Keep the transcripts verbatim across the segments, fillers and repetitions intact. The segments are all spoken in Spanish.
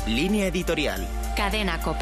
Línea editorial. Cadena COPE.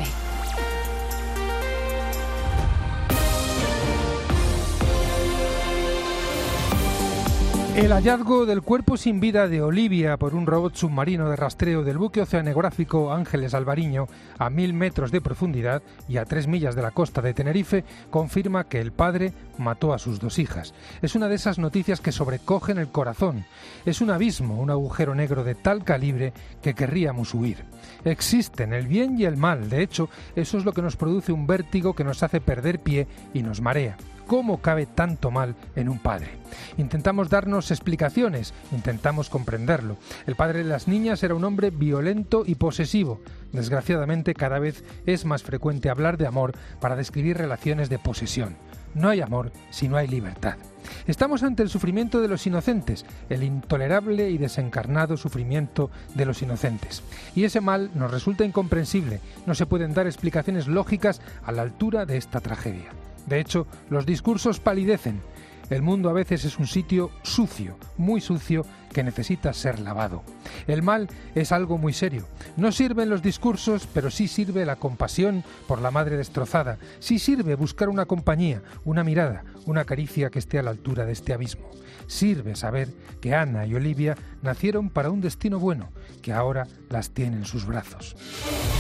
El hallazgo del cuerpo sin vida de Olivia por un robot submarino de rastreo del buque oceanográfico Ángeles Alvariño a mil metros de profundidad y a tres millas de la costa de Tenerife confirma que el padre mató a sus dos hijas. Es una de esas noticias que sobrecogen el corazón. Es un abismo, un agujero negro de tal calibre que querríamos huir. Existen el bien y el mal. De hecho, eso es lo que nos produce un vértigo que nos hace perder pie y nos marea. ¿Cómo cabe tanto mal en un padre? Intentamos darnos explicaciones, intentamos comprenderlo. El padre de las niñas era un hombre violento y posesivo. Desgraciadamente, cada vez es más frecuente hablar de amor para describir relaciones de posesión. No hay amor si no hay libertad. Estamos ante el sufrimiento de los inocentes, el intolerable y desencarnado sufrimiento de los inocentes. Y ese mal nos resulta incomprensible. No se pueden dar explicaciones lógicas a la altura de esta tragedia. De hecho, los discursos palidecen. El mundo a veces es un sitio sucio, muy sucio, que necesita ser lavado. El mal es algo muy serio. No sirven los discursos, pero sí sirve la compasión por la madre destrozada. Sí sirve buscar una compañía, una mirada, una caricia que esté a la altura de este abismo. Sirve saber que Ana y Olivia nacieron para un destino bueno, que ahora las tiene en sus brazos.